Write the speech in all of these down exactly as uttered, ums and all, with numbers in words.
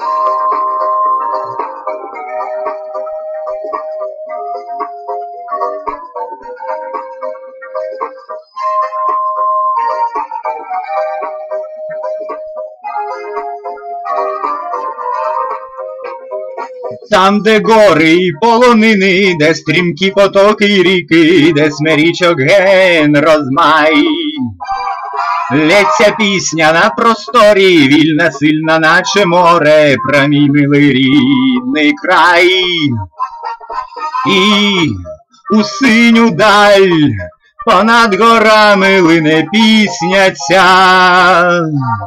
Там, де гори і полонини, де стрімкі потоки й ріки, де смирічок ген розмай. Лється пісня на просторі, вільна, сильна, наче море, про мій милий рідний край. І у синю даль понад горами лине пісня ця.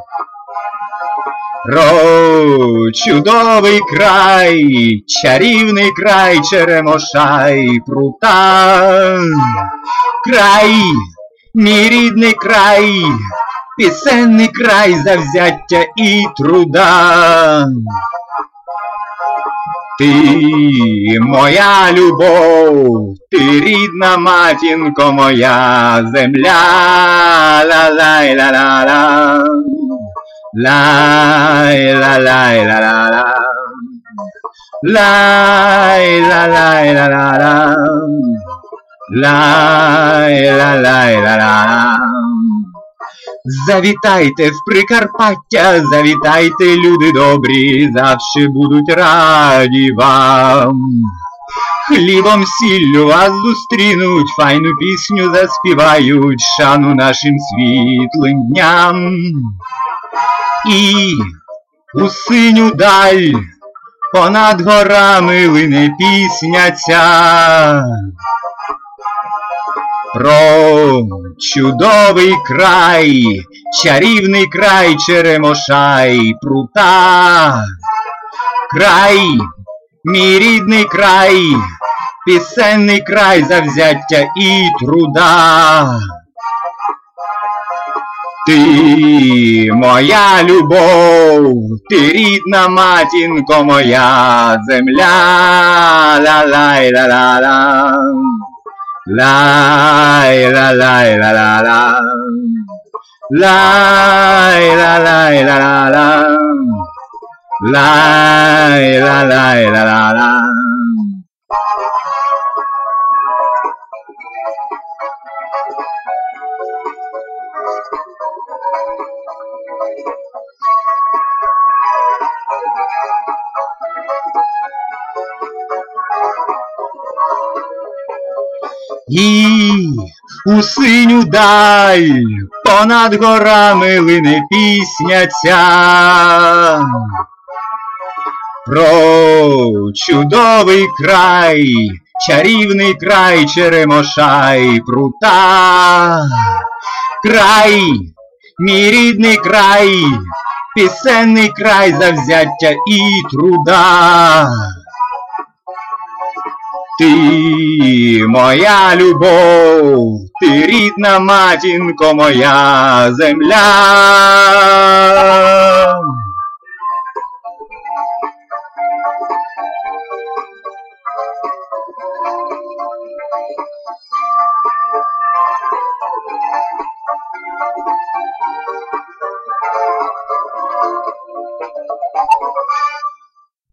Про чудовий край, чарівний край Черемоша й прута. Край, мій рідний край, пісенний край завзяття і труда. Ти моя любов, ти рідна матінко моя земля. Ла-лай-ла-ла-ла. Лай, ла, лай, ла, ла, ла. Лай, ла, лай, ла, ла, ла. Лай, ла, лай, ла, ла, ла. Завітайте в Прикарпаття, завітайте, люди добрі, завше будуть раді вам. Хлібом, сіллю вас зустрінуть, файну пісню заспівають, шану нашим світлим дням. І у синю даль понад горами лине пісня ця. Про чудовий край, чарівний край Черемоша й прута. Край, мій рідний край, пісенний край завзяття і труда. Ти моя любов, ти рідна матінко моя земля. Ла-лай-ла-ла-ла. Лай-ла-лай-ла-ла-ла. Лай-ла-лай-ла-ла-ла. Лай-ла-лай-ла-ла-ла. І у синю даль понад горами лине пісня ця. Про чудовий край, чарівний край Черемоша й прута. Край, мій рідний край, пісенний край завзяття і труда. Ти моя любов, ти рідна матінко моя земля.